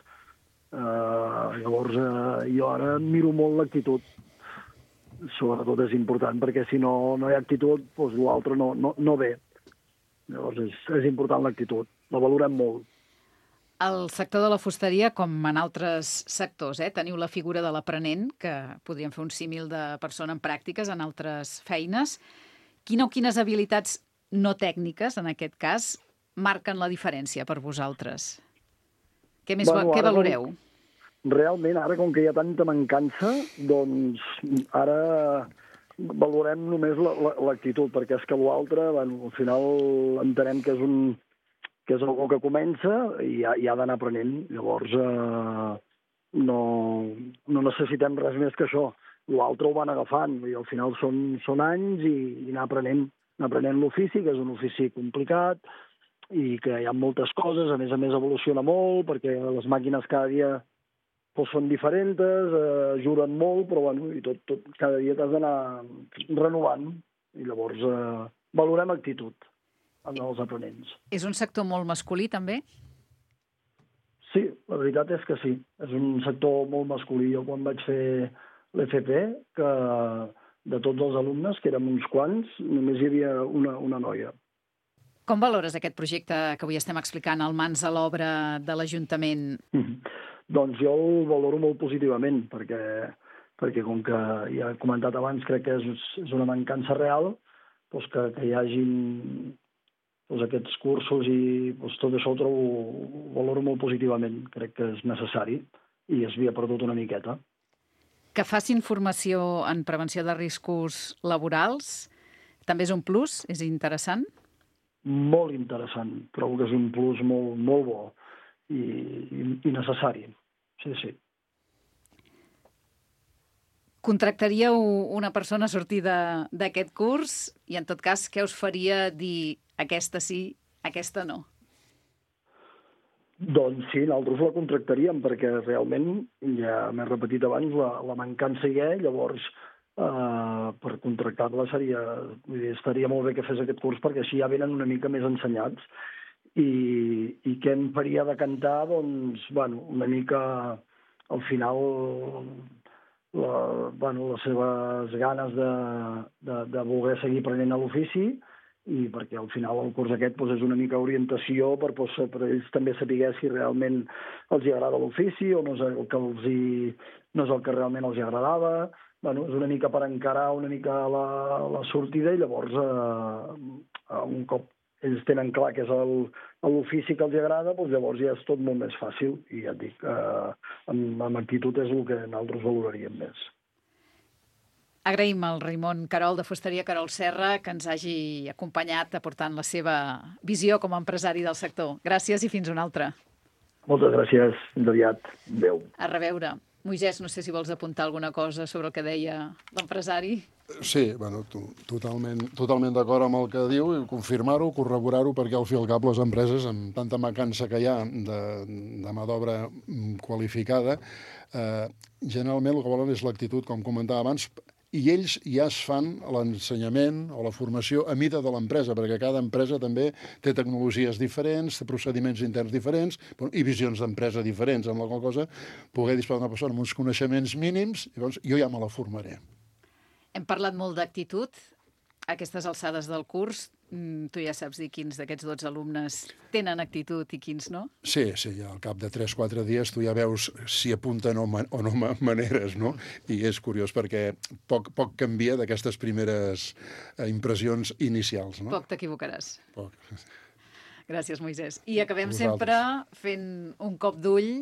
Uh, llavors, uh, jo ara miro molt l'actitud. Sobretot és important, perquè si no, no hi ha actitud, doncs l'altre no, no, no ve. Llavors és, és important l'actitud. La valorem molt. El sector de la fusteria, com en altres sectors, eh? Teniu la figura de l'aprenent, que podríem fer un símil de persona en pràctiques en altres feines. Quina o quines habilitats no tècniques, en aquest cas, marquen la diferència per vosaltres? Què, més, bueno, què valoreu? realment, ara, com que hi ha tanta mancança, doncs ara valorem només l'actitud, perquè és que l'altre, bueno, al final entenem que és un que és algo que comença i ha, i ha d'anar aprenent. Llavors, eh, no, no necessitem res més que això. L'altre ho van agafant, i al final són, són anys i, i anar aprenent, anar aprenent l'ofici, que és un ofici complicat, i que hi ha moltes coses, a més a més evoluciona molt, perquè les màquines cada dia doncs, són diferents, eh, ajuren molt, però bueno, i tot, tot, cada dia t'has d'anar renovant, i llavors eh, valorem actitud en els aprenents. És un sector molt masculí, també? Sí, la veritat és que sí. És un sector molt masculí. Jo quan vaig fer l'F P, que de tots els alumnes, que érem uns quants, només hi havia una, una noia. Com valores aquest projecte que avui estem explicant, el Mans a l'Obra de l'Ajuntament? Mm-hmm. Doncs jo el valoro molt positivament, perquè, perquè com que ja he comentat abans, crec que és, és una mancança real, doncs que, que hi hagin doncs aquests cursos i doncs tot això ho trobo, ho valoro molt positivament. Crec que és necessari i es havia perdut una miqueta. Que facin formació en prevenció de riscos laborals també és un plus? És interessant? Molt interessant. Trobo que és un plus molt, molt bo i, i, i necessari. Sí, sí. Contractaríeu una persona sortida d'aquest curs i, en tot cas, què us faria dir aquesta sí, aquesta no? Doncs sí, nosaltres la contractaríem perquè realment, ja m'he repetit abans, la, la mancança hi és, llavors eh, per contractar-la seria, vull dir, estaria molt bé que fes aquest curs perquè així ja venen una mica més ensenyats i, i què em faria decantar, doncs, bueno, una mica al final la, bueno, les seves ganes de, de, de voler seguir aprenent a l'ofici i perquè al final el curs aquest doncs, és una mica orientació per, doncs, per ells també saber si realment els hi agrada l'ofici o no és el que, els hi, no és el que realment els hi agradava. Bueno, és una mica per encarar una mica la, la sortida i llavors eh, un cop ells tenen clar que és l'ofici que els agrada, doncs llavors ja és tot molt més fàcil i ja et dic, eh, amb, amb actitud és el que nosaltres valoraríem més. Agraïm al Raimon Carol de Fusteria Carol Serra que ens hagi acompanyat aportant la seva visió com a empresari del sector. Gràcies i fins una altra. Moltes gràcies. Fins aviat. Adéu. A reveure. Moisès, no sé si vols apuntar alguna cosa sobre el que deia l'empresari. Sí, bueno, to totalment, totalment d'acord amb el que diu i confirmar-ho, corroborar-ho, perquè al fi al cap les empreses, amb tanta mancança que hi ha de, de mà d'obra qualificada, eh, generalment el que volen és l'actitud, com comentava abans, i ells ja es fan l'ensenyament o la formació a mida de l'empresa, perquè cada empresa també té tecnologies diferents, té procediments interns diferents i visions d'empresa diferents, amb la qual cosa poder disposar d'una persona amb uns coneixements mínims, llavors jo ja me la formaré. Hem parlat molt d'actitud. A aquestes alçades del curs, tu ja saps dir quins d'aquests dotze alumnes tenen actitud i quins no? Sí, sí, ja al cap de tres o quatre dies tu ja veus si apunten o, man o no maneres, no? I és curiós perquè poc, poc canvia d'aquestes primeres eh, impressions inicials, no? Poc t'equivocaràs. Poc. Gràcies, Moisès. I acabem sempre fent un cop d'ull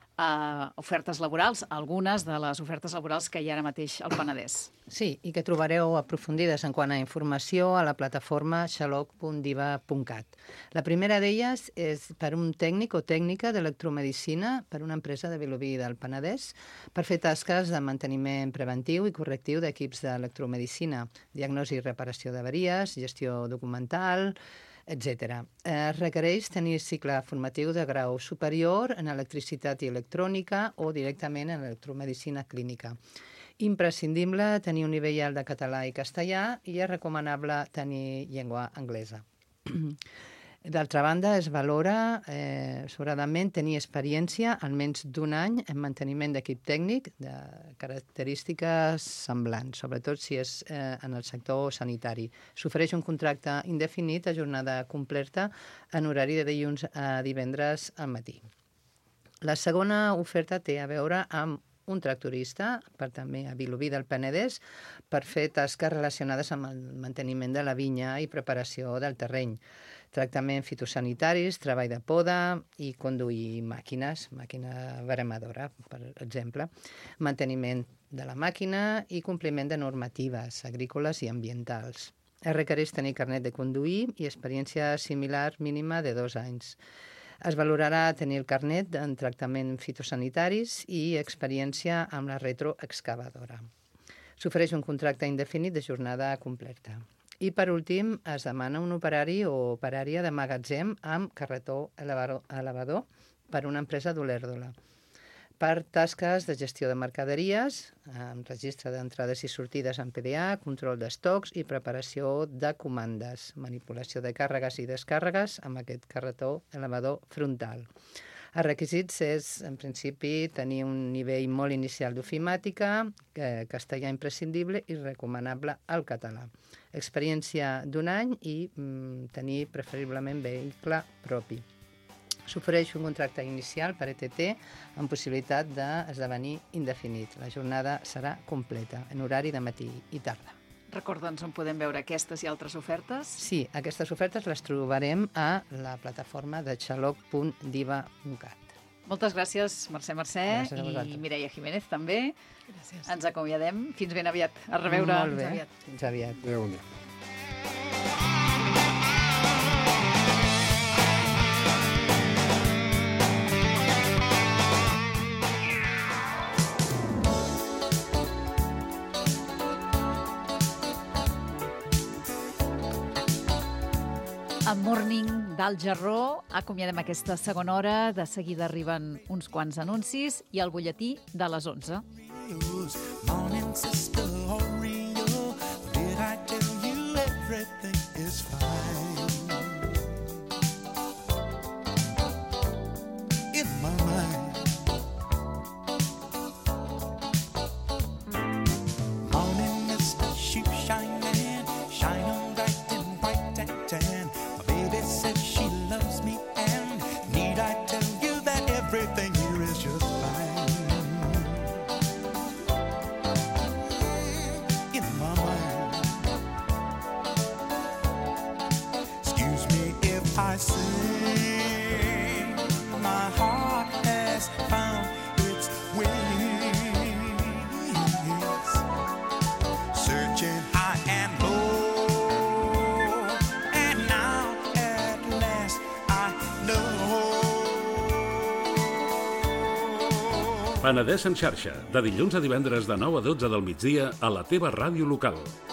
a ofertes laborals, algunes de les ofertes laborals que hi ha ara mateix al Penedès. Sí, i que trobareu aprofundides en quant a informació a la plataforma xaloc punt diva punt cat. La primera d'elles és per un tècnic o tècnica d'electromedicina per una empresa de Vilobí del Penedès per fer tasques de manteniment preventiu i correctiu d'equips d'electromedicina, diagnosi i reparació d'avaries, gestió documental, etcètera. Es requereix tenir cicle formatiu de grau superior en electricitat i electrònica o directament en electromedicina clínica. Imprescindible tenir un nivell alt de català i castellà i és recomanable tenir llengua anglesa. D'altra banda, es valora, eh, sobradament, tenir experiència almenys d'un any en manteniment d'equip tècnic de característiques semblants, sobretot si és eh, en el sector sanitari. S'ofereix un contracte indefinit a jornada completa en horari de dilluns a divendres al matí. La segona oferta té a veure amb un tractorista, per també a Vilobí del Penedès, per fer tasques relacionades amb el manteniment de la vinya i preparació del terreny. Tractaments fitosanitaris, treball de poda i conduir màquines, màquina veremadora, per exemple, manteniment de la màquina i compliment de normatives agrícoles i ambientals. Es requereix tenir carnet de conduir i experiència similar mínima de dos anys. Es valorarà tenir el carnet en tractaments fitosanitaris i experiència amb la retroexcavadora. S'ofereix un contracte indefinit de jornada completa. I, per últim, es demana un operari o operària de magatzem amb carretó elevador per una empresa d'Olèrdola, per tasques de gestió de mercaderies, amb registre d'entrades i sortides en P D A, control d'estocs i preparació de comandes, manipulació de càrregues i descàrregues amb aquest carretó elevador frontal. Els requisits és, en principi, tenir un nivell molt inicial d'ofimàtica, castellà imprescindible i recomanable al català. Experiència d'un any i mm, tenir preferiblement vehicle propi. S'ofereix un contracte inicial per E T T amb possibilitat d'esdevenir indefinit. La jornada serà completa, en horari de matí i tarda. Recorda'ns on podem veure aquestes i altres ofertes? Sí, aquestes ofertes les trobarem a la plataforma de xaloc punt diva punt cat. Moltes gràcies, Mercè Mercè, i Mireia Jiménez també. Gràcies. Ens acomiadem. Fins ben aviat. A reveure. Molt bé. Fins aviat. Fins aviat. Adéu, bon dia. Amb Morning del Jarró acomiadem aquesta segona hora. De seguida arriben uns quants anuncis i el butlletí de les onze. Morning, sister Oreo, did I tell you everything is fine? In my mind. Morning, Mister Shoe Shine Man, shine on bright and bright and tan. Baby says she loves me, and need I tell you that everything here is just fine? In my mind. Excuse me if I say my heart has found its wings, searching high and low, and now at last I know. Penedès en xarxa, de dilluns a divendres de nou a dotze del migdia a la teva ràdio local.